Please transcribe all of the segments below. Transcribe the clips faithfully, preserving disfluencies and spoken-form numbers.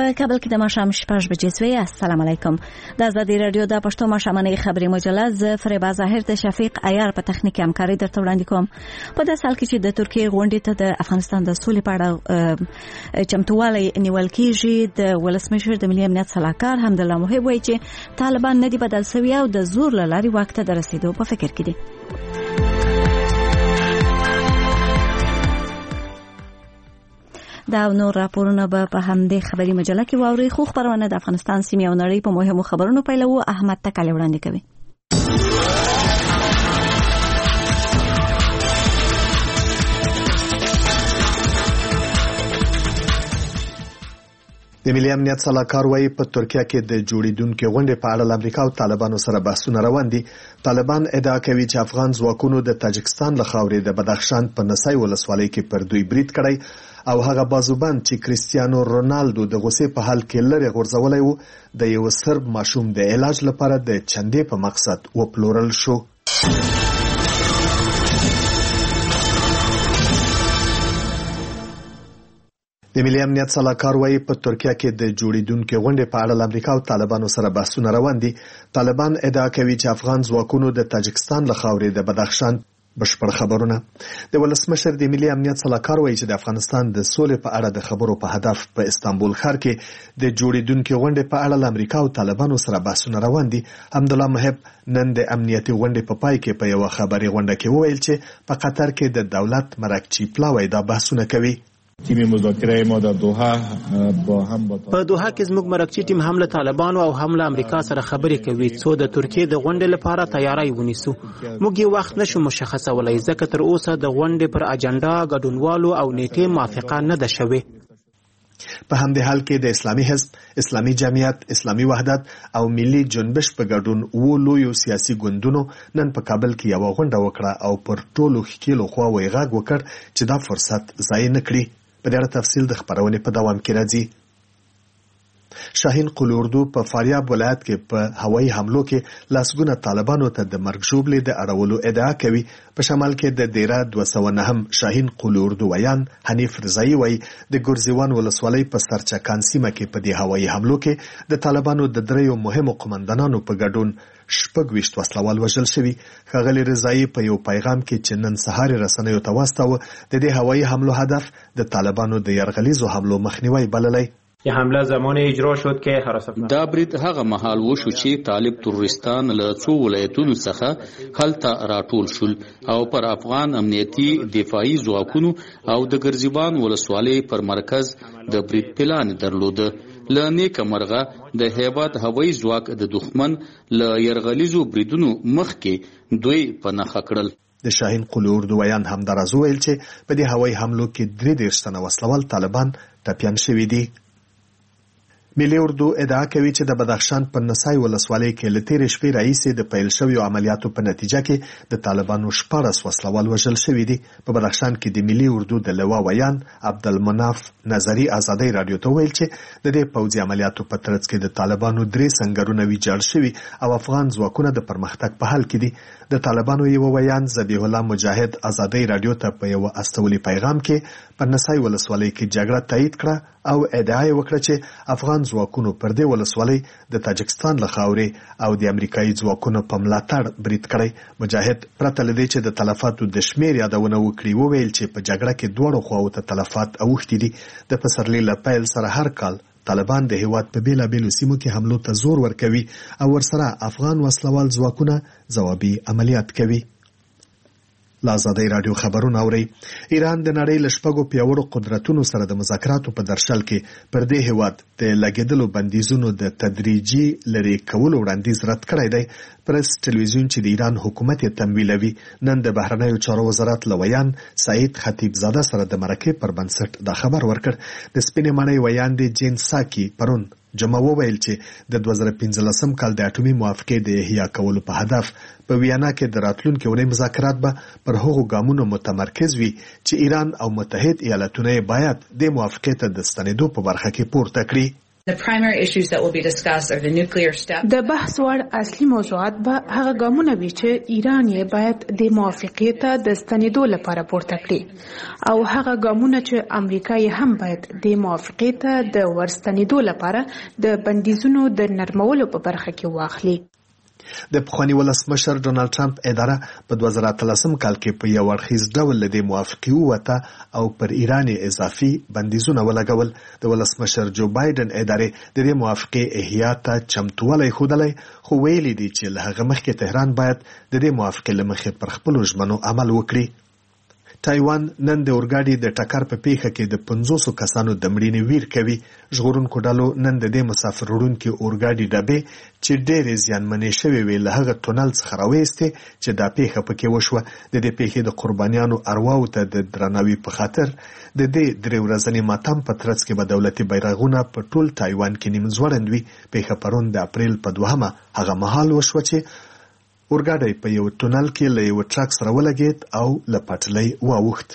په کابل کې د ماښام شپږ بجې سوې. السلام علیکم. د ازادي رادیو د پښتو ماښامنۍ خبري مجله ز فریبا ظاهر د شفیق عیار په تخنیکي همکاري درته وړاندې کوم. په داسې حال کې چې د ترکیې غونډې ته د افغانستان د سولې په اړه چمتووالی نیول کېږي، د ولسمشر د ملي امنیت سلاکار حمدالله محب وایي چې طالبان نه دي بدل شوي او د زور له لارې واک ته د رسېدو په فکر کې دي. دا نور راپورونه به په همدې خبري مجله کې واوري. خو خبرونه د افغانستان سیمې او نړۍ په مهمو خبرونو پیلو. احمد تکاله وړاندې کوي. د ملي امنیت سلاکار وايي په ترکیه کې د جوړیدونکو غونډې په اړه امریکا او طالبانو سره بحثونه روان دي. طالبان ادعا کوي چې افغان ځواکونو د تاجکستان له خاورې د بدخشان په نسای ولسوالۍ کې پر دوی برید کړی او هغه بازوبند چې کریستیانو رونالدو د غوسې په حال کې لري غورځولای وو د یو سرب ماشوم د علاج لپاره د چندې په مقصد وپلورل شو. د ملي امنیت سلاکار وايي په ترکیه کې د جوړیدونکو غونډې په اړه امریکا او طالبانو سره بحثونه روان دي. طالبان ادعا کوي چې افغان ځواکونو د تاجکستان له خاورې د بدخشان بشپړ خبرونه. د ولسمشر د ملي امنیت سلاکار وایي چې د افغانستان د سولې په اړه د خبرو په هدف په استانبول ښار کې د جوړیدونکو غونډې په اړه له امریکا او طالبانو سره بحثونه روان دي. حمدالله محب نن د امنیتي غونډې په پای کې په یو خبري غونډه کې وویل چې په قطر کې د دولت مرکچی پلاوی دا بحثونه کوي. تیم مذاکره ما در دوحه با هم با په دوحه کې زموږ مرکچی ټیم هم له طالبانو او هم له امریکا سره خبرې کوي څو د ترکیې د غونډې لپاره تیاری ونیسو. موږ یې وخت نشو مشخصولای ځکه تر اوسه د غونډې پر اجنډا ګډونوالو او نیټې موافقه نه ده شوې. په همدې حال کې د اسلامي حزب، اسلامي جمعیت، اسلامي وحدت او ملي جنبش په ګډون وو لویو سیاسي ګوندونو نن په کابل کې یو غونډه وکړه او پر ټولو ښکیلو خواوې غږ وکړ چې دا فرصت ضایع نه کړي. په ډېر تفصیل د خبرونې په دوام کې راځي. شاهین قل اردو په فاریاب ولایت کې په هوایي حملو کې لاسګونه طالبانو ته د مرګ ژوبلې د اړولو ادعا کوي. په شمال کې د دیره دوه سوه نهم شاهین قل اردو ویان حنیف رضایی وایي د ګرزیوان ولسوالۍ په سرچکان سیمه کې په دې هوایي حملو کې د طالبانو د دریو مهمو قمندانانو په ګډون شپږ ویشت وسلوال وژل شوي. ښاغلي رضایی په یو پیغام کې چې نن سهار رسنیو ته واستاوه د دې هوایي حملو هدف د طالبانو د یرغلیزو حملو مخنیوی بللی. این حمله زمان اجرا شد که حراست دا برید هغه مهال وشو چې طالب تروریستان له څو ولایتونو څخه هلته راټول شول او پر افغان امنیتي دفاعي ځواکونو او د ګرزیوان ولسوالۍ پر مرکز د برید پلان درلوده. له نیکه مرغه د هیبت هوایي ځواک د دښمن له یرغلیزو بریدونو مخکې دوی په نښه کړل. د شاهین قل اردو ویان همداراز وویل چې په دې هوایي حملو کې درې دېرش تنه وسلوال طالبان ټپیان شوي دي. ملي اردو ادعا کوي چې د بدخشان په نسای ولسوالۍ کې له تېرې شپې راهیسې د پیل شویو عملیاتو په نتیجه کې د طالبانو شپاړس وسلوال وژل شوي دي. په بدخشان کې د ملي اردو د لوا ویان عبدالمناف نظري ازادۍ رادیو ته ویل چې د دې پوځي عملیاتو په ترڅ کې د طالبانو درې سنګرونه ویجاړ شوي او افغان ځواکونه د پرمختګ په حال کې دي. د طالبانو یو ویان ذبیح الله مجاهد ازادۍ رادیو ته په یو استولي پیغام کې په نسای ولسوالۍ کې جګړه تایید کړه او ادعا یې وکړه چې افغان ځواکونو پر دې ولسوالۍ د تاجکستان له خاورې او د امریکایي ځواکونو په ملاتړ برید کړی. مجاهد پرته له دې چې د تلفاتو د شمېر یادونه وکړي وویل چې په جګړه کې دواړو خواوو ته تلفات اوښتي دي. د پسرلي له پیل سره هر کال طالبان د هیواد په بیلابیلو سیمو کې حملو ته زور ورکوي او ورسره افغان وسلوال ځواکونه ځوابي عملیات کوي. له ازادۍ راډیو خبرونه اورئ. ایران د نړۍ له شپږو پیاوړو قدرتونو سره د مذاکراتو په درشل کې پر دې هیواد د لګېدلو بندیزونو د تدریجي لرې کولو وړاندیز رد کړی دی. پرس ټلویزیون چې د ایران حکومت یې تمویلوي نن د بهرنیو چارو وزارت له ویان سعید خطیبزاده سره د مرکې پر بنسټ دا خبر ورکړ. د سپینې ماڼۍ ویان دی جین ساکي پرون جمع وویل چې د دوه زره پنځلسم کال د اټومي موافقې د احیا کولو په هدف په ویانا کې د راتلونکي اونۍ مذاکرات به پر هغو ګامونو متمرکز وي چې ایران او متحد ایالتونه باید د موافقې ته د ستنېدو په برخه کې پورته کړي. The primary issues that will be discussed are the nuclear step. د بحث وړ اصلي موضوعات به هغه ګامونه وي چې ایران یې باید د موافقې ته د ستنېدو لپاره پورته کړي او هغه ګامونه چې امریکا یې هم باید د موافقې ته د ورستنېدو لپاره د بندیزونو د نرمولو په برخه کې واخلي. د پخواني ولسمشر ډونالد ټرمپ اداره په دوه زره اتلسم کال کې په یو اړخیز ډول له دې موافقې ووته او پر ایران اضافي بندیزونه ولګول. د ولسمشر جو بایدن ادارې د دې موافقې احیا ته چمتووالی ښودلی، خو ویلي دي چې له هغه مخکې تهران باید د دې موافقې له مخې پر خپلو ژمنو عمل وکړي. تایوان نن د اورګاډي د ټکر په پیښه کې د پنځوسو کسانو د مړینې ویر کوي. ژغورونکو ډلو نن د دې مسافر وړونکي اورګاډي ډبې چې ډېرې زیانمنې شوې وې له هغه تونل څخه راویستې چې دا پیښه پکې وشوه. د دې پیښې د قربانیانو ارواو ته د درناوي په خاطر د دې درې ورځني ماتم په ترڅ کې به دولتي بیرغونه په ټول تایوان کې نیم ځوړند وي. پیښه پرون د اپریل په دوهمه هغه مهال وشوه چې اورګاډی په یو تونل کې له یو ټرک سره ولګېد او له پټلۍ واوښت.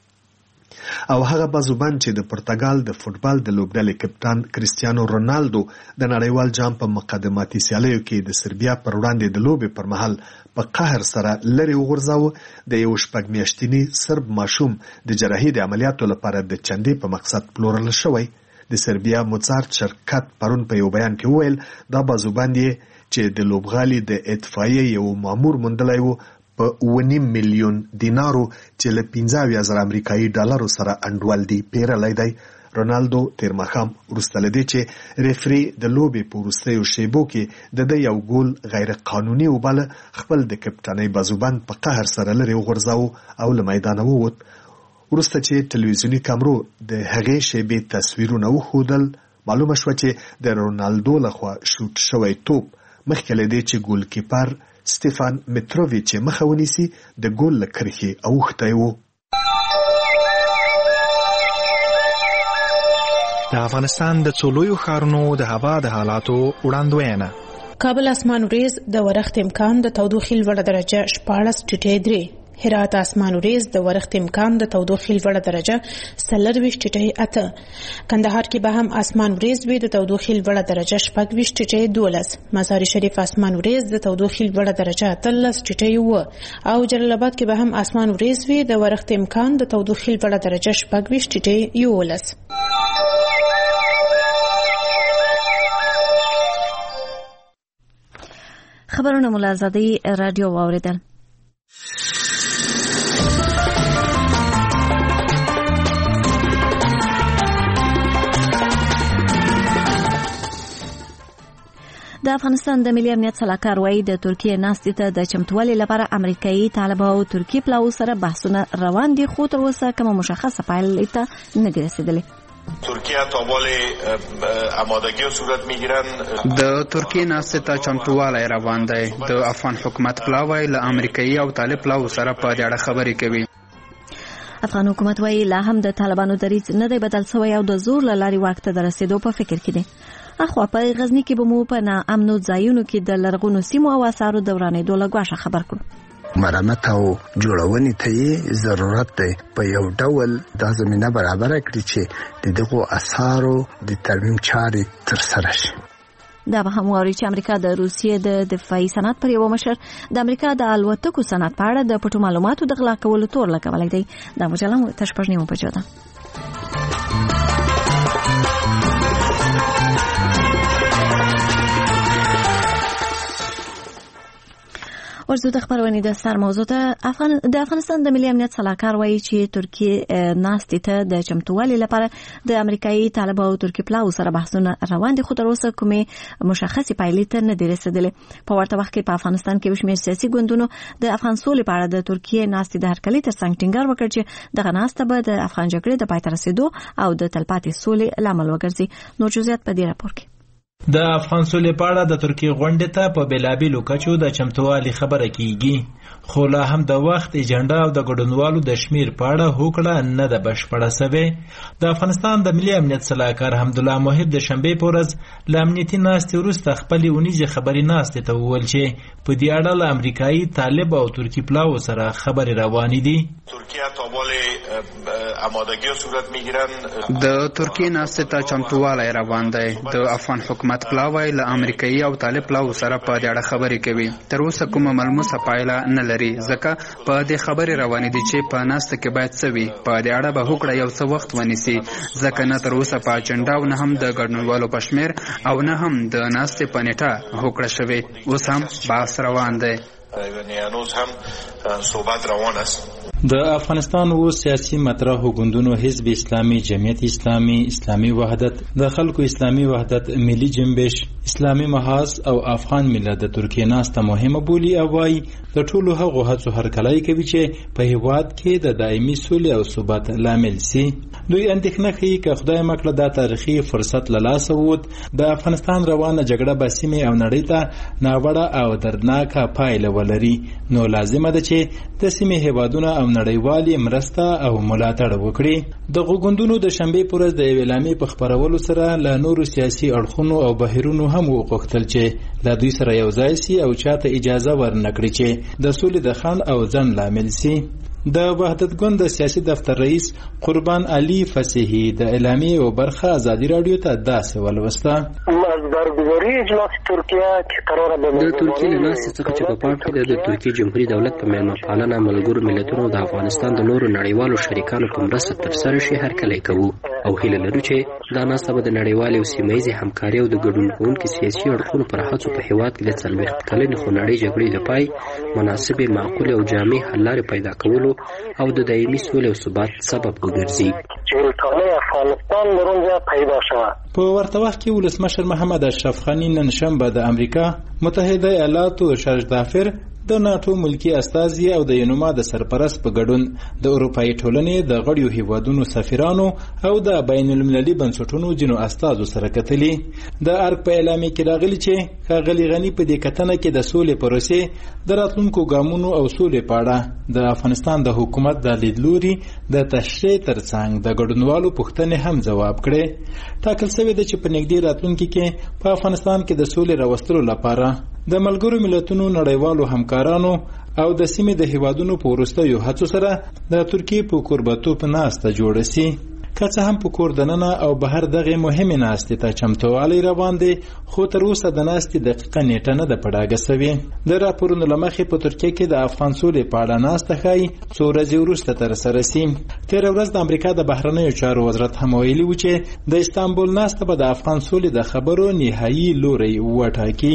او هغه بازوبند چې د پرتګال د فوټبال د لوبډلې کپټان کریستیانو رونالدو د نړیوال جام په مقدماتي سیالیو کې د سربیا پر وړاندې د لوبې پر مهال په قهر سره لرې وغورځاوه. د یو شپږ میاشتني سرب ماشوم د جراحي د عملیاتو لپاره د چندې په مقصد پلورل شوی. د سربیا موزارت شرکت پرون په یو بیان کې وویل دا بازوبند یې چې د لوبغالي د اطفائیې یو مامور موندلی و په اوه نیم میلیون دینارو چې له پنځه اویا زره امریکایي ډالرو سره انډول دی پیرلی دی. رونالدو تیر ماښام وروسته له دې چې ریفري د لوبې په وروستیو شیبو کې د ده یو ګول غیر قانوني وباله، خپل د کپټانۍ بازوبند په قهر سره لرې وغورځاوه او له میدانه ووت. وروسته چې ټلویزیوني کامرو د هغې شیبې تصویرونه وښودل، معلومه شوه چې د رونالدو لخوا شوټ شوی توپ مخکې له دې چې ګول کیپر سټیفان میتروویچ مخه ونیسي د ګول له کرښې اوښتی و. د افغانستان د څو لویو ښارونو د هوا د حالاتو وړاندوینه. کابل اسمان وریځ د ورښت امکان د تودوخې لوړه درجه شپاړس ټیټې درې. هرات اسمان وریځ د ورښت امکان د تودوخې لوړه درجه څلرویشت ټیټې اته. کندهار کې به هم اسمان وریځ وي د تودوخې لوړه درجه شپږویشت ټیټې دولس. مزار شریف اسمان وریځ د تودوخې لوړه درجه اتلس ټیټې اوه. او جلال آباد کې به هم اسمان وریځ وي د ورښت امکان د تودوخې لوړه درجه شپږویشت ټیټې یولس. خبرونه مولا زادی رادیو واوریدل. د افغانستان د ملي امنیت سلاکار وایي د ترکیه ناستې ته د چمتووالي لپاره امریکایي طالبه او ترکیه پلاو سره بحثونه روان دي، خو تر اوسه کومه مشخصه پایلې ته نه دي رسیدلې. ترکیه تا بال آمادگی صورت میگیرن. د ترکیه ناستې ته چمتووالی روان دی. د افغان حکومت پلاوی له امریکایي او طالب پلاو سره په دې اړه خبرې کوي. افغان حکومت وایي لا هم د طالبانو دریځ نه دی بدل شوی او د زور له لارې واک ته د رسیدو په فکر کې دی. اخوا په غزني کې به مو په ناامنو ځایونو کې د لرغونو سیمو او آثارو دورانېدو له ګواښه خبر کړو. مرمت او جوړونې ته یې ضرورت دی په یو ډول دا زمینه برابره کړي چې د دغو آثارو د ترمیم چارې ترسره شي. دا به هم واوري چې امریکا د روسیې د دفاعي صنعت پر یو مشر د امریکا د الوتکو صنعت په اړه د پټو معلوماتو د غلا کولو تور لګولی دی. دا مجله مو تر شپږ نیمو بجو ده. ورزو د خبرونې د سر موضوع ته افغان د افغانستان د ملي امنیت سلاکار وایي چې ترکیه ناستې ته د چمتووالي لپاره د امریکایي طالبه او ترکیه پلاو سره بحثونه روان دي، خو تر اوسه کومې مشخصې پایلې ته نه دي رسیدلې. په ورته وخت کې په افغانستان کې شمېر سیاسي ګوندونو د افغان سولې په اړه د ترکیه ناستې د هرکلي تر څنګ ټینګار وکړ چې دغه ناسته به د افغان جګړې د پای ته رسیدو او د تلپاتې سولې لامل وګرځي. نور جزئیات په دې راپور کې. د افغان سولې په اړه د ترکیې غونډې ته په بېلابېلو کچو د چمتووالي خبره کیږي، خو لا هم د وخت ایجنډا او د ګډونوالو د شمیر په اړه هوکړه نه ده بشپړه سوې. د افغانستان د ملي امنیت سلاکار حمدالله محب د شنبې په ورځ له امنیتي ناستې وروسته خپلې اونیزې خبرې ناستې ته وویل چې په دې اړه له امریکایي طالب او ترکي پلاوو سره خبرې روانې دي. ترکیه تا بال آمادگی صورت میگیرن. د ترکیې ناستې ته چمتووالی روان دی. د افغان حکومت پلاوی له امریکایي او طالب پلاوو سره په دې اړه خبرې کوي. تر اوسه کومه ملموسه پایله نه لري، ځکه په دې خبرې روانې دي چې په ناسته کې باید څه وي. په دې اړه به هوکړه یو څه وخت ونیسي، ځکه نه تر اوسه په اجنډا او نه هم د ګډونوالو په شمیر او نه هم د ناستې په نیټه هوکړه شوې. اوس هم بحث روان دی. هنوز هم صحبت روان است. د افغانستان و سیاسي مطرحو ګوندونو حزب اسلامي، جمعیت اسلامي، اسلامي وحدت، د خلکو اسلامي وحدت، ملي جنبش، اسلامي محاذ او افغان ملت د ترکیې ناسته مهمه بولي او وايي د ټولو هغو هڅو هرکلی کوي چې په هیواد کې د دایمي سولې او ثبات لامل سي. دوی اندېښنه ښیي که خدای مکړه دا تاریخي فرصت له لاسه ووت، د افغانستان روانه جګړه به سیمې او نړۍ ته ناوړه او دردناکه پایله ولري، نو لازمه ده چې د سیمې هیوادونه او نړیوالې مرسته او ملاتړ وکړي. د غوګوندونو د شنبې پر ورځ د یوې اعلامیې په خپرولو سره له نورو سیاسي اړخونو او بهیرونو هم وغوښتل چې له دوی سره یو ځای سي او چاته اجازه ورنکړي چې د سولې د خنډ او ځنډ لامل سي. د وحدت ګوند د سیاسي دفتر رئیس قربان علي فصیحي د اعلامیې او برخه ازادي رادیو ته داسې ولوسته: د ترکیې له ناستې څخه چې په پای کې د ترکیې جمهوریت دولت په میلمه پالنه ملګرو ملتونو د افغانستان د نورو نړیوالو شریکانو په مرسته ترسره شي هرکلی کوو او هیله لرو چې دا ناسته به د نړیوالې او سیمه ییزې همکارۍ او د ګډون کوونکو سیاسي اړخونو پر هڅو په هیواد کې د څلوېښت کلنې خونړۍ جګړې د پای مناسبې، معقولې او جامع حل لارې پیدا کولو او د دایمي سولې او ثبات سبب وګرځي. په ورته وخت کې ولسمشر محمد اشرف غني نن شنبه د امریکا متحده ایالاتو شرجدافر د ناتو ملکی استازي او د یونما د سرپرست په ګډون د اروپאי ټولنې د غړیو هیوادونو سفیرانو او د بین المللي بنسټونو جنو استازو سره کتلي. د ارګ په اعلامیه کې راغلي چې ښاغلي غني په دې کتنه کې د سولې پروسې د راتلونکو ګامونو او سولې په اړه د افغانستان د حکومت د لیدلوري د تشریح ترڅنګ د ګډونوالو پوښتنې هم ځواب کړي. ټاکل شوی دی چې په نږدې راتلونکي کې په افغانستان کې د سولې راوستلو لپاره د ملګرو ملتونو نړیوالو همکارانو او د سیمې د هیوادونو په وروستیو هڅو سره د ترکیې په کوربتوب ناسته جوړه سي. که څه هم په کور دننه او بهر دغه مهمې ناستې ته چمتووالی روان دی، خو تر اوسه د ناستې دقیقه نیټه نه ده په ډاګه سوې. د راپورونو له مخې په ترکیه کې د افغان سولې په اړه ناسته ښایي څو ورځې وروسته ترسره سي. تېره ورځ د امریکا د بهرنیو چارو وزارت هم ویلي و چې د استانبول ناسته به د افغان سولې د خبرو نهایي لوری وټاکي.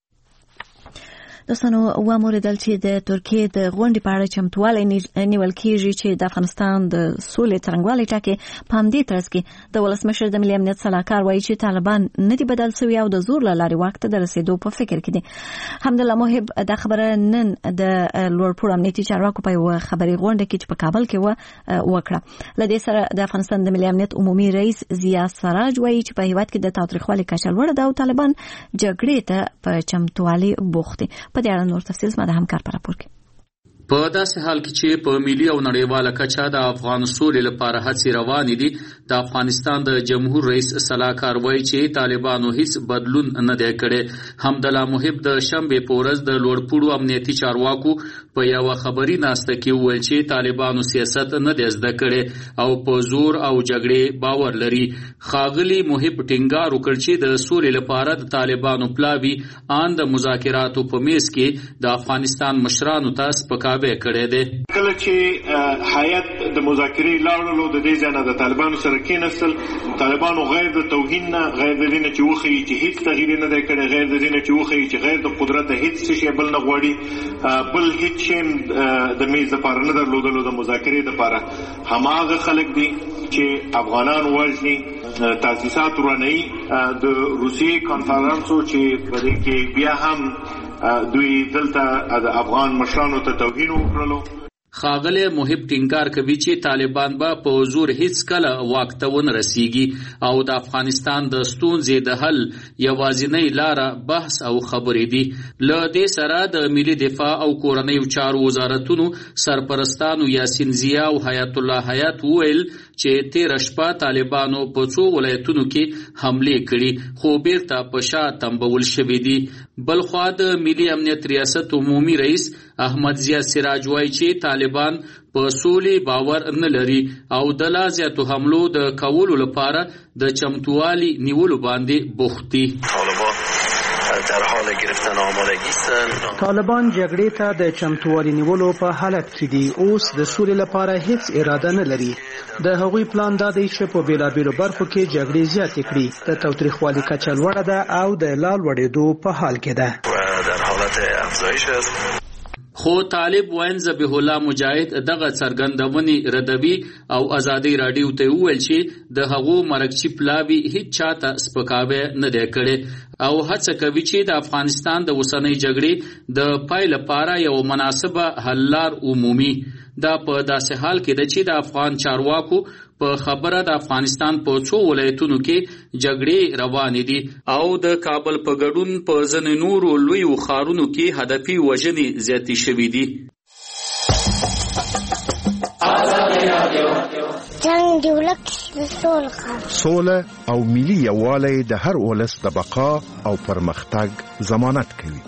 دوستانو وموریدل چې د ترکیې د غونډې په اړه چمتووالی نیول کېږي چې د افغانستان د سولې څرنګوالی ټاکي. په همدې ترڅ کې د ولسمشر د ملي امنیت سلاکار وایي چې طالبان نه دي بدل سوي او د زور له لارې واک ته د رسېدو په فکر کې دي. حمدالله محب دا خبره نن د لوړپوړو امنیتي چارواکو په یوه خبري غونډه کې چې په کابل کې وه وکړه. له دې سره د افغانستان د ملي امنیت عمومي رئیس ضیا سراج وایي چې په هیواد کې د تاوتریخوالي کچه لوړه ده او طالبان جګړې ته په چمتووالي بوخت دي. په دې اړه نور تفصیل زما د همکار په راپور کې. په داسې حال کې چې په ملي او نړیواله کچه د افغان سولې لپاره هڅې روانې دي، د افغانستان د جمهور رئیس سلاکار وایي چې طالبانو هیڅ بدلون نه دی کړی. حمدالله محب د شنبې په ورځ د لوړپوړو امنیتي چارواکو په یوه خبري ناسته کې وویل چې طالبانو سیاست نه دی زده کړی او په زور او جګړې باور لري. ښاغلي محب ټینګار وکړ چې د سولې لپاره د طالبانو پلاوي آن د مذاکراتو په میز کې د افغانستان مشرانو ته سپکاوی کړی دی. کله چې هیئت د مذاکرې لاړلو د دې ځای نه د طالبانو سره کېناستل، طالبانو غیر د توهین نه، غیر د دې نه چې وښیي چې هېڅ تغییر نه دی کړی، غیر د دې نه چې وښیي چې غیر د قدرت د هېڅ څه شی بل نه غواړي، بل هېڅ شی د میز دپاره نه درلودلو د مذاکرې دپاره. هماغه خلک دي چې افغانان وژني، تاسیسات ورانوي. د روسیې کانفرانسو چې په دې کې بیا هم دوی دلته د افغان مشرانو ته توهین وکړلو. ښاغلی محب ټینګار کوي چې طالبان به په زور هیڅ کله واک ته ونه رسیږي او د افغانستان د ستونزې د حل یوازینۍ لاره بحث او خبرې دي. له دې سره د ملي دفاع او کورنیو چارو وزارتونو سرپرستانو یاسین ضیا او حیات الله حیات وویل چې تېره شپه طالبانو په څو ولایتونو کې حملې کړي خو بیرته په شا تمبول شوي دي. بلخوا د ملي امنیت ریاست عمومي رئیس احمد ضیا سراج وایي چې طالبان په سولې باور نه لري او د لا زیاتو حملو د کولو لپاره د چمتووالي نیولو باندې بوخت دي. در حال گرفتن آمادگی هستند. طالبان جګړې ته د چمتووالي نیولو په حالت کې دي. اوس د سولې لپاره هیڅ اراده نه لري. د هغوی پلان دا دی چې په بیلابیلو برخو کې جګړې زیاتې کړي. د تاوتریخوالي کچه لوړه ده او د لا لوړېدو په حال کې ده. و در حالت افزایش است. خو طالب وین ذبیح الله مجاهد دغه څرګندونې ردوي او ازادي رادیو ته وویل چې د هغو مرکچی پلاوی هیڅ چاته سپکاوی نه دی کړی او هڅه کوي چې د افغانستان د اوسنۍ جګړې د پای لپاره یو مناسبه حل لار عمومي. دا په داسې حال کې ده چې د افغان چارواکو په خبره د افغانستان په څو ولایتونو کې جګړې روانې دي او د کابل په ګډون په ځینو نورو لویو ښارونو کې هدفي وژنې زیاتې شوې دي. جنګ د ولس سوله او ملي یووالی د هر ولس د بقا او پرمختګ ضمانت کوي.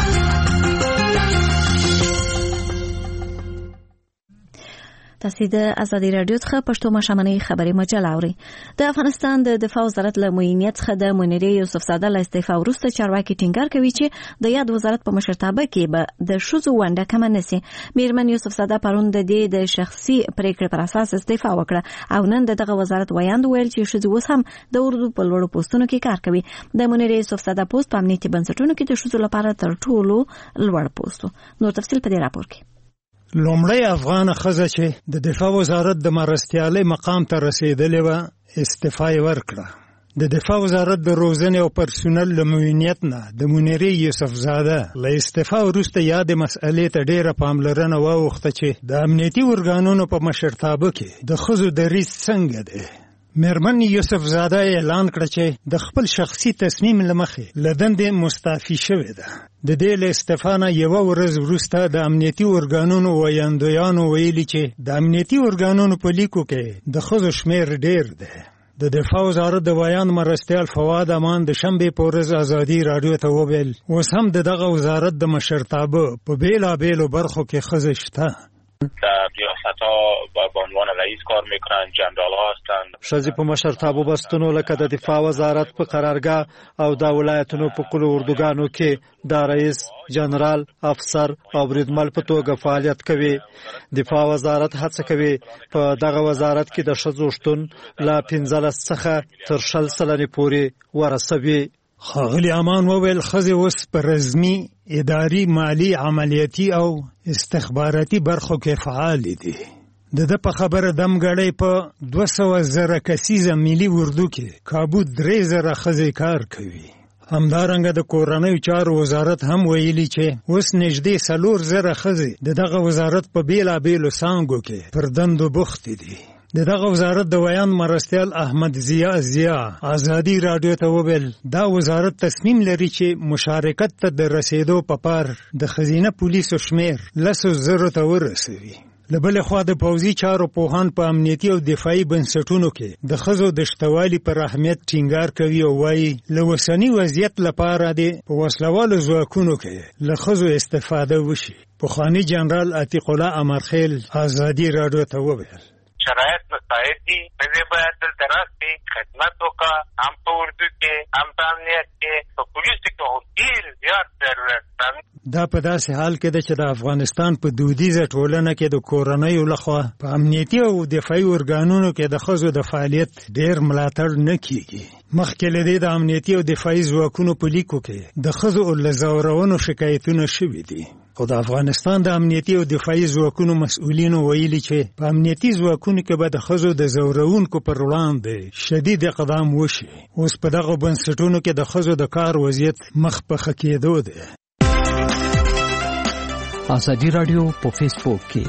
تاسو د ازادي رادیو څخه پښتو مشامنۍ خبري مجله اورئ. د افغانستان د دفاع وزارت له معینیت څخه د منیرې یوسف زاده له استعفا وروسته چارواکي ټینګار کوي چې د یاد وزارت په مشرتابه کې به د ښځو ونډه کمه نشي. میرمن یوسف زاده پرون د دې د شخصي پریکړې پر اساس استعفا وکړه او نن دغه وزارت ویاند ویل چې ښځې اوس هم د اردو په لوړو پوسټونو کې کار کوي. د منیرې یوسف زاده پوسټ په امنیتي بنسټونو کې د ښځو لپاره تر ټولو لوړ پوسټ. نور تفصیل په دې راپور کې. لومړی افغان ښځه چې د دفاع وزارت د مرستیالۍ مقام ته رسیدلې وه استعفا یې ورکړه. د دفاع وزارت د روزنې او پرسونل له معینیت نه د منیرې یوسف زاده له استعفا وروسته یادې مسئلې ته ډېره پاملرنه واوښته چې د امنیتي ارګانونو په مشرتابه کې د ښځو دریځ څنګه دی. میرمن یوسف زاده اعلان کړ چې د خپل شخصي تصمیم له مخې له دندې مستعفي شوې ده. د دې له استعفا نه یوه ورځ وروسته د امنیتي ارګانونو ویاندویانو ویلي چې د امنیتي ارګانونو په لیکو کې د ښځو شمېر ډېر دی. د دفاع وزارت د ویاند مرستیال فواد امان د شنبې په ورځ ازادي رادیو ته وویل اوس هم د دغه وزارت د مشرتابه په بیلابیلو برخو کې ښځې شته. در ریاست ها به عنوان رئیس کار میکنن، جنرال ها هستن. ښځې په مشرتابه بستونو لکه د دفاع وزارت په قرارګاه او د ولایتونو په کلو اردوګانو کې د رئیس، جنرال، افسر او بریدمل په توګه فعالیت کوي. دفاع وزارت هڅه کوي په دغه وزارت کې د ښځو شتون له پنځلس څخه تر شل سلنې پورې ورسوي. ښاغلي امان وویل ښځې اوس په رزمي، اداري، مالی، عملیاتي او استخباراتي برخو کې فعال دي. د ده په خبره دمګړی په دوه سوه زره کسیزه ملي اردو کې کابو درې زره ښځې کار کوي. همدارنګه د کورنیو چارو وزارت هم ویلي چې اوس نږدې څلور زره ښځې د دغه وزارت په بیلابیلو څانګو کې پر دندو بوختې دي. د دغه وزارت د ویاند مرستیال احمد ضیا ضیا ازادي رادیو ته وویل دا وزارت تصمیم لري چې مشارکت ته د رسیدو په پار د ښځینه پولیسو شمیر لسو زرو ته ورسوي. له بلې خوا د پوځي چارو پوهان په امنیتي او دفاعي بنسټونو کې د ښځو د شتوالي پر اهمیت ټینګار کوي او وایي له اوسني وضعیت لپاره د په وسلوالو ځواکونو کې له ښځو استفاده وشي. پخواني جنرال عتیق الله امرخیل ازادي رادیو ته وویل شرایط مساعد دي، پدې باید دلته راسي، خدمت وکړه، هم په اردو کې، هم په امنیت کې، په پولیسو کې خو ډېر زیات ضرورت دی. دا په داسې حال کې ده چې د افغانستان په دودیزه ټولنه کې د کورنیو لخوا په امنیتي او دفاعي ارګانونو کې د ښځو د فعالیت ډېر ملاتړ نه کیږي. مخکې له دې د امنیتي او دفاعي ځواکونو په لیکو کې د ښځو له ځورونو شکایتونه شوي دي. خو د افغانستان د امنیتي او دفاعي ځواکونو مسؤلینو ویلي چې په امنیتي ځواکونو کې به د ښځو د ځورونکو پر وړاندې شدید اقدام وشي. اوس په دغه بنسټونو کې د ښځو د کار وضعیت مخ په ښه کېدو دی. ازادي رادیو په فیسبوک کې،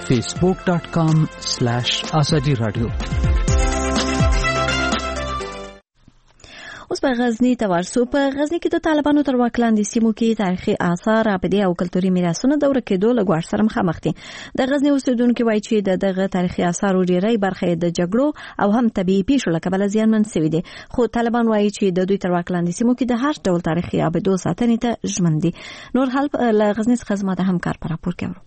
facebook dot com slash azadi radio. اوس په غزنی ته ورسو. په غزنی کې د طالبانو تر واک لاندې سیمو کې تاریخي آثار، عبدي او کلتوري میراثونه د ورکې کېدو له ګواښ سره مخامخ دي. د غزنی اوسیدونکو وایي چې د دغه تاریخي آثارو ډېری برخه د جګړو او هم طبيعي پیښو له کبله زیانمن شوي دي، خو طالبان وایي چې د دوی تر واک لاندې سیمو کې د هر ډول تاریخي عبدو ساتنې ته ژمن دي. نور حال له غزنی څخه زما د همکار په راپور کې اورو.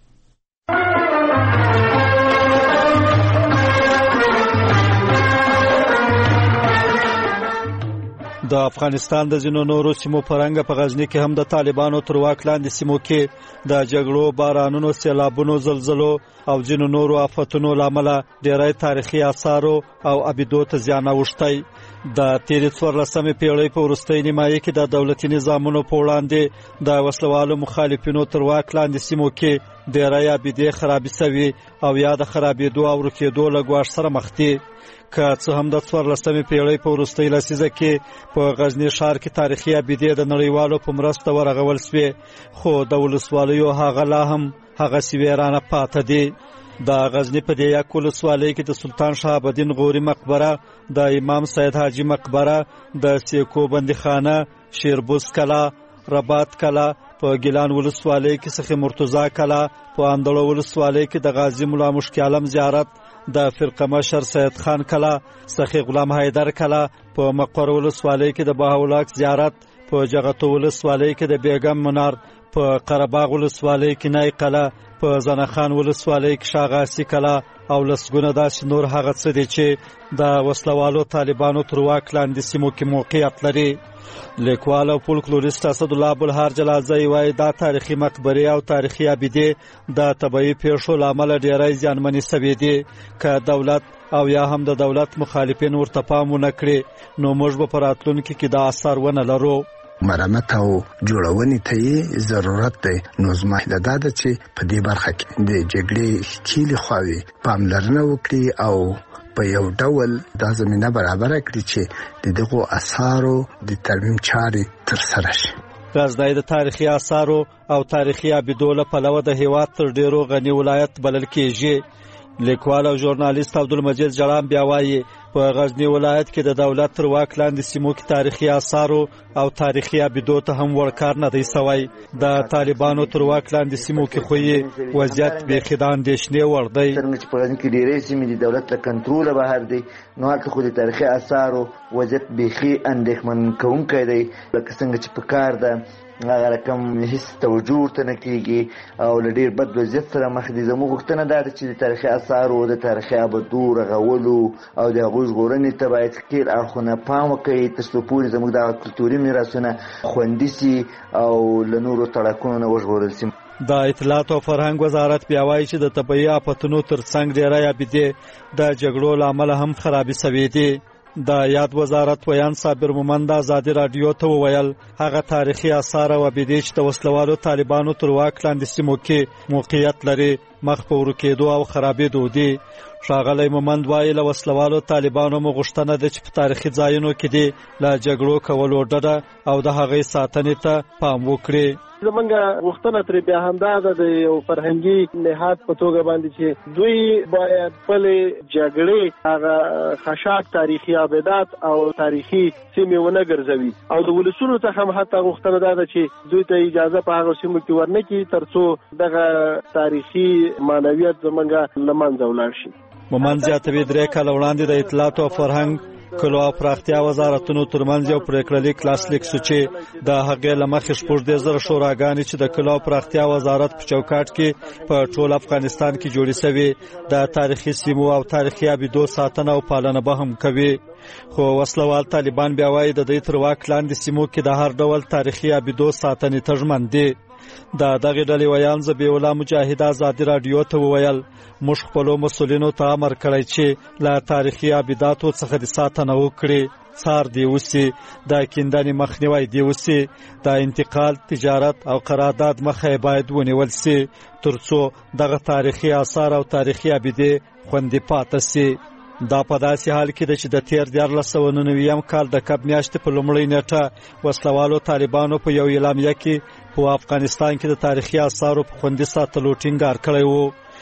د افغانستان د ځینو نورو سیمو پرنګ په غزنی کې هم د طالبانو تر واک لاندې سیمو کې د جګړو، بارانونو، سیلابونو، زلزلو او ځینو نورو آفتونو لامل ډېری تاریخي آثار او عبیدو ته زیان اوښتی. د تیرې څوارلسمې پیړۍ په وروستۍ نیمایي کې د دولتي نظامونو په وړاندې د وسلوالو مخالفینو تر واک لاندې سیمو کې ډېری عبیدې خرابې شوي او یا د خرابېدو او ورکېدو له ګواښ سره مخ دي. که څه هم د څوارلسمې پیړۍ په وروستۍ لسیزه کې په غزنی ښار کې تاریخي عبیدې د نړیوالو په مرسته ورغول شوې، خو د ولسوالیو هغه لا هم هغسې ویرانه پاته دي. د غزنی په دې یک ولسوالۍ کې د سلطان شهاب الدین غوري مقبره، د امام سید حاجي مقبره، د سیکو بندیخانه، شیربوز کلا، رباط کلا، په ګیلان ولسوالۍ کې سخی مرتضی کلا، په اندړو ولسوالۍ کې د غازی مولا مشکي عالم زیارت، د فرقه مشر سید خان کلا، سخی غلام حیدر کلا، په مقر ولسوالۍ کې د بهاولاک زیارت، په جغتو ولسوالۍ کې د بیګم منار، په قرهباغ ولسوالۍ کې نای کلا، په زنخان ولسوالۍ کې شاغاسي کلا او لسګونه داسې نور هغه څه دي چې د وسلوالو طالبانو تر واک لاندې سیمو کې موقعیت لري. لیکوال او فولکلوریست اسدالله ابوالهار جلالزی وایي دا تاریخي مقبرې او تاریخي عبیدې د طبیعي پیښو له امله ډېری زیانمنې شوې دي. که دولت او یا هم د دولت مخالفین ورته پام ونه کړي نو موږ به په راتلونکي کې دا اثر ونه لرو. مرمت او جوړونې ته یې ضرورت دی. نو زما هیله دا ده چې په دې برخه کې د جګړې ښکېلې خواوې پاملرنه وکړي او په یو ډول دا زمینه برابره کړي چې د دغو اثارو د ترمیم چارې ترسره شي. غزنی د تاریخي اثارو او تاریخي عبیدو له پلوه د هېواد تر ډېرو غني ولایت بلل کېږي. لیکوال او ژورنالیست عبدالمجید جړان بیا وایي په غزنی ولایت کې د دولت تر واک لاندې سیمو کې تاریخي آثارو او تاریخي عبیدو ته هم ورکار نه دی سوی. د طالبانو تر واک لاندې سیمو کې خو یې وضعیت بیخي د اندېښنې وړ دی. څرنګه چې په غزني کې ډېرې سیمې د دولت له کنټروله بهر دي، نو هلته خو د تاریخي آثارو وضعیت بیخي اندېښمن کوونکی دی. لکه څنګه چې په کار ده هغه رقم هیڅ توجه ورته نه کېږي او له ډېر بد وضعیت سره مخ دي. زموږ غوښتنه دا ده چې د تاریخي آثارو، د تاریخي عبدو رغولو او د هغوی ژغورنې ته باید ښکېل اړخونه پام وکړي تر څو پورې زموږ دغه کلتوري میراثونه خوندي سي او له نورو تړاکونو نه وژغورل سي. د اطلاعات او فرهنګ وزارت بیا وایي چې د طبیعي آفتونو ترڅنګ ډېری عبیدې د جګړو له امله هم خرابې شوې دي. د یاد وزارت ویان صابر مومند ازادي رادیو ته وویل هغه تاریخي آثار او عبیدې چې د وسلوالو طالبانو تر واک لاندې سیمو کې موقعیت لري مخ په ورکېدو او خرابېدو دي. ښاغلی مومند وایي له وسلوالو طالبانو مو غوښتنه ده چې په تاریخي ځایونو کې دې له جګړو کولو ډډه او د هغې ساتنې ته پام وکړي. زمونږ غوښتنه ترې بیا همدا ده د یو فرهنګي نهاد په توګه باندې چې دوی باید خپلې جګړې هغه خشاک تاریخي عبادات او تاریخي سیمې ونه ګرځوي او د ولسونو څخه هم حتی غوښتنه دا ده چې دوی ته اجازه په هغو سیمو کې ورنه کړي تر څو دغه تاریخي معنویت زمونږ له منځه ولاړ شي. مومند زیاتوي درې کاله وړاندې د اطلاعات او فرهنګ کلو او پراختیا وزارتونو ترمنځ یو پریکړه لیک لاسلیک شو چې د هغې له مخې شپږ دېرش زره شوراګانې چې د کلو او پراختیا وزارت په چوکاټ کې په ټول افغانستان کې جوړې شوي د تاریخي سیمو او تاریخي عبیدو ساتنه او پالنه به هم کوي. خو وسلوال طالبان بیا وایي د دوی تر واک لاندې سیمو کې د هر ډول تاریخي عبیدو ساتنې ته ژمن دي. د دغې ډلې ویان ذبیح الله مجاهد ازادي رادیو ته وویل موږ خپلو مسؤلینو ته امر کړی چې له تاریخي عبیداتو څخه د ساتنه وکړي، څار دی وسی، د کیندنې مخنیوی دی وسی، د انتقال، تجارت او قرارداد مخه باید ونیول سي ترڅو دغه تاریخي آثار او تاریخي عبیدې خوندي پاتې سي. دا په داسې حال کې ده چې د تیر دیارلس سوه نهه نوي کال د کب میاشتې په لومړۍ نیټه وسلوالو طالبانو په یو اعلامیه کې په افغانستان کې د تاریخي آثارو په خوندي ساتلو ټینګار کړی و.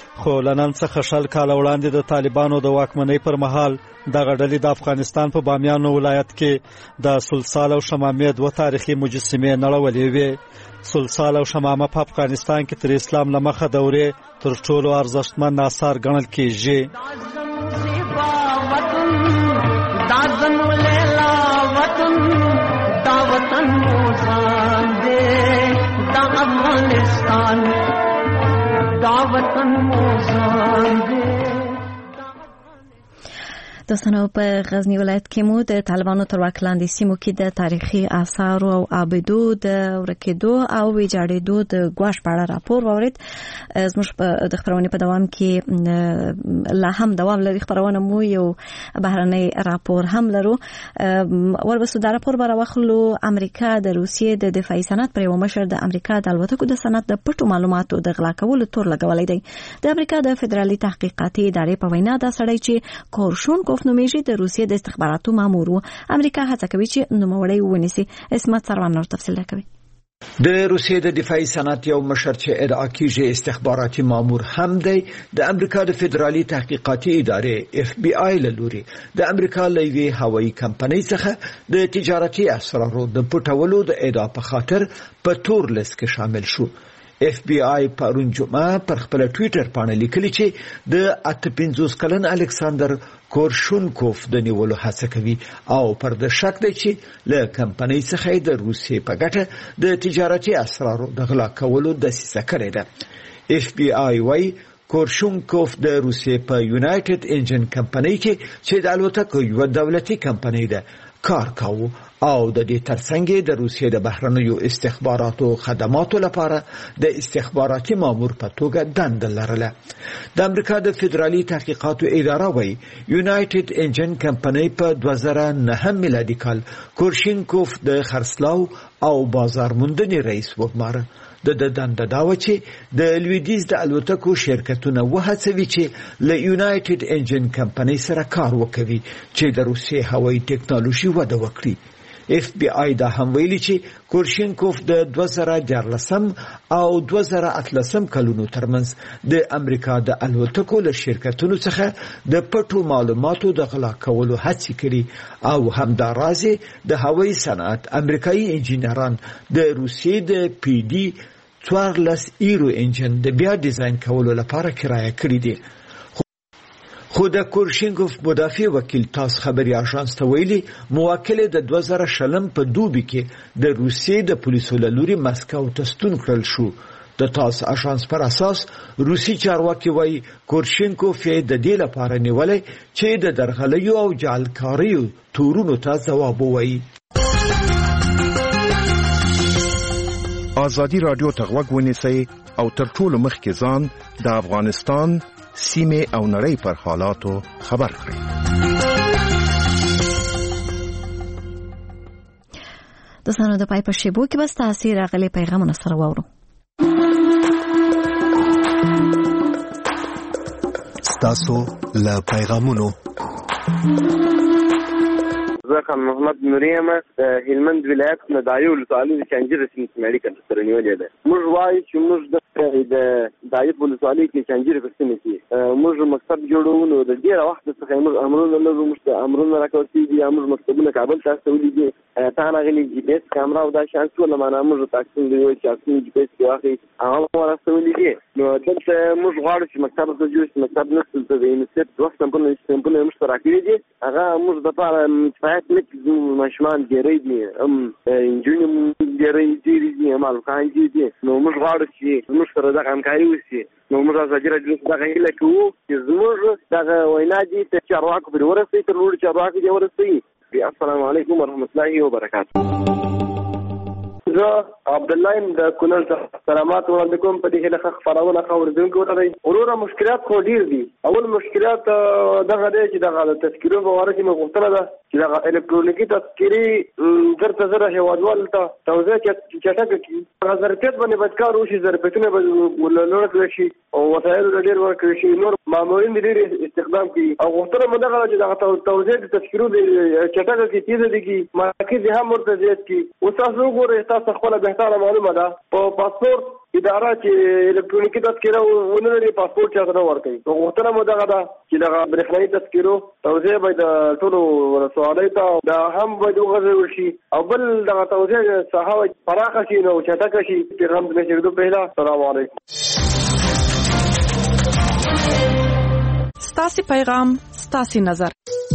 خو لنن څخه شل کال وړاندې د طالبانو د واکمنۍ پر مهال دغه ډلې د افغانستان په بامیان ولایت کې د سلسال او شمامې دوه تاریخي مجسمې نړولې وې. سلسال او شمامه په افغانستان کې تر اسلام لمخه دورې تر ټولو ارزښتمن آثار ګڼل کېږي. دوستانو په غزنی ولایت کې مو د طالبانو تر واک لاندې سیمو کې د تاریخي آثار او آبدو د ورکېدو او ویجاړېدو د ګواښ په اړه راپور واورید. زموږ د خبرونې په دوام کې لا هم دوام لري خبرونه مو یو بهرنی راپور هم لرو. ورپسې دا راپور به راوخلو. امریکا د روسیې د دفاعي صنعت پر یو مشر د امریکا د الوتکو د صنعت د پټو معلوماتو د غلا کولو تور لګولی دی. د امریکا د فدرالي تحقیقاتي ادارې په وینا دا سړی چې کورشونکوف نومیږي د روسیې د استخباراتو مامور و. امریکا هڅه کوي چې نوموړی ونیسي. اسمت سروان نور تفصیل کوي. د روسیې د دفاعي صنعت یو مشر چې ادعا کیږي استخباراتي مامور هم دی د امریکا د فدرالي تحقیقاتي ادارې اف بی آی له لوري د امریکا له یوې هوایي کمپنۍ څخه د تجارتي اسرارو د پټولو د ادعا په خاطر په تور لیست کې شامل شو. اف بی آی پرون جمعه پر خپل ټوئیټر باندې لیکلي چې د اته پنځوس کلن الکساندر کورشونکوف د نیولو هڅه کوي او پر د شک دی چې له کمپنۍ څخه د روسیې په ګټه د تجارتي اسرارو د غلا کولو دسیسه کړې ده. اف بی آی وايي کورشونکوف د روسیې په یونایټډ انجن کمپنۍ کې چې د الوتکو یو دولتي کمپنۍ ده کار کاوه او د دې ترڅنګ د روسیې د بهرنیو استخباراتو خدماتو لپاره د استخباراتي مامور په توګه دنده لرله. د امریکا د فدرالي تحقیقاتو اداره وايي یونایټډ انجن کمپنۍ په دوه زره نهه میلادي کال کورشینکوف د خرڅلاو او بازار موندنې رئیس وګماره. د د دنده دا و چې د لویدیز د الوتکو شرکتونه وهڅوي چې له یونایټډ انجن کمپنۍ سره کار وکړي چې د روسیې هوایي ټکنالوژي وده وکړي. اف بی آی دا هم ویلي چې کورشینکوف د دوه زره دیارلسم او دوه زره اتلسم کلونو ترمنځ د امریکا د الوتکو له شرکتونو څخه د پټو معلوماتو د غلا کولو هڅې کړي او همداراز د هوایي صنعت امریکایي انجینران د روسیې د پی ډي څوارلس ایرو انجن د بیا ډیزاین کولو لپاره کرایه کړی دی. خو د کورشینکوف مدافع وکیل تاس خبري اژانس ته ویلي موکل د دوه زره شلم په دوبي کې د روسیې د پولیسو له لوري مسکو ته ستون کړل شو. د تاس اژانس پر اساس روسي چارواکي وایي کورشینکوف یې د دې لپاره نیولای چې د درغلیو او جعلکاریو تورونو ته ځواب ووایي. آزادي رادیو ته غوږ ونیسئ او تر ټولو مخکې ځان د افغانستان سیمه او نړۍ پر حالاتو خبر کړئ. دوستانو د پای په شیبو کې بس تاسو راغلي پیغامونه سره واورو. تاسو له پیغامونو زه خان محمد نوریم د هلمند ولایت نه دایو ولسوالۍ د چنجیر سیمې مېډیکل سره نیولې ده. موږ وایو چې موږ د دایو ولسوالۍ کې چنجیر په سیمه کې موږ مکتب جوړو نو د ډیره وخت څخه موږ امرونه لرو موږ امرونه راکوي دي موږ مکتبونه کابل ته استولې دي تا نه غلي جی پی اس کیمرا او دا شان څو لمانه موږ تاکسین دی چې تاکسین جی پی اس کې واخلي هغه ورسولې دي نو دلته موږ غواړو چې مکتب ته جوړ شي مکتب نسل ته د انسټ دوه سمبل سمبل مشترک دي هغه موږ د پاره نکزو مشمان ګری دي ام انجینیم ګری دي مال خان دي نو موږ غواړو چې موږ سره د همکاري وشي نو موږ ازادي راډیو څخه هیله کوو چې زموږ دغه وینا دي چې چارواکو پر ورسې تر ورو چارواکو دی ورسې. السلام علیکم ورحمۃ اللہ وبرکاتہ. زه عبد الله د کونړ څخه سلامات وړاندې کوم په دې هله خبرونه خبردونکو ته دی. وروره مشکلات خو ډیر دي. اول مشکلات دغه دی چې دغه تذکیرو په واره کې مغوښتنه ده چې دغه الکترونیکي تذکیري درته زره هیوادوال ته توزیع چټکه کړي. هغه ظرفیت باندې باید کار وشي ظرفیتونه به لوړ کړی شي او وسایل ډېر ورکړي شي نور مامورین ډېر استخدام کړي او غوښتنه مو دغه چې دغه توزیع د تذکیرو چټکه کړي تیزه دي کړي مرکز هم ورته زیات کړي. اوس تاسو وګورئ تاسو خپل بهتره معلومه ده په پاسپورت اداره چې الکترونیکي تذکره ونه لري پاسپورت چاته نه ورکوي. غوښتنه مو دغه ده چې دغه برېښنایي تذکرو توزیع باید د ټولو ولسوالیو ته دا هم باید وغځول شي او بل دغه توزیع ساحه پراخه شي نو چټکه شي. پیغام د نشریدو پهلا السلام علیکم. ستاسي پیغام ستاسي نظر.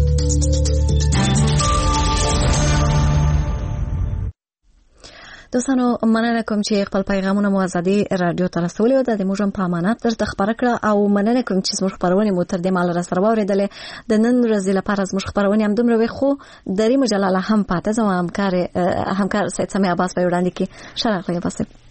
دوستانو مننه کوم چې خپل پیغامونه مو ازادي رادیو ته رسولي او د موږ په امانت درته خبره کړه او مننه کوم چې زموږ خبرونه مو تر دې مال را سره واوریدلې. د نن ورځې لپاره زموږ خبرونه هم دومره وي خو د ریم جلاله هم پاتې زموږ همکار همکار سید سمیع عباس په وړاندې کې شرح کوي.